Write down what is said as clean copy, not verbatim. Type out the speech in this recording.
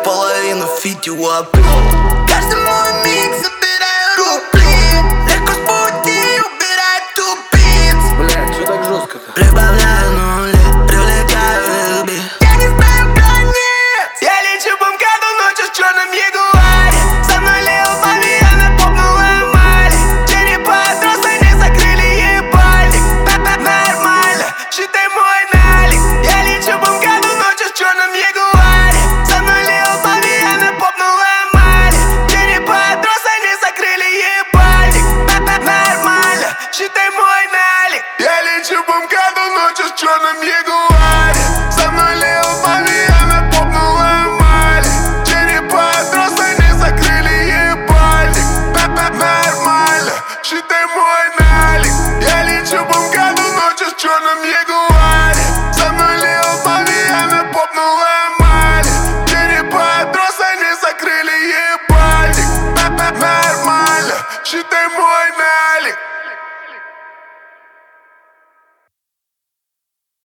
половину фитила. Каждый мой миг забираю рубли. Легко с пути убирает тупиц. Бля, чё так жестко-то? Прибавляю нули, привлекаю LB. Я не знаю конец. Я лечу по МКАДу ночью с черным ягуаре. Со мной Лил Павиана попнула эмали. Черепа взрослые не закрыли ебальник. Нормально, считай мой налик. Я лечу по МКАДу ночью с черным ягуаре. Со мной Лил Павиана попнула эмали. Черепа взрослые не закрыли ебальник. Нормально, считай мой налик. Я лечу по МКАДу ночью с черным ягуарем.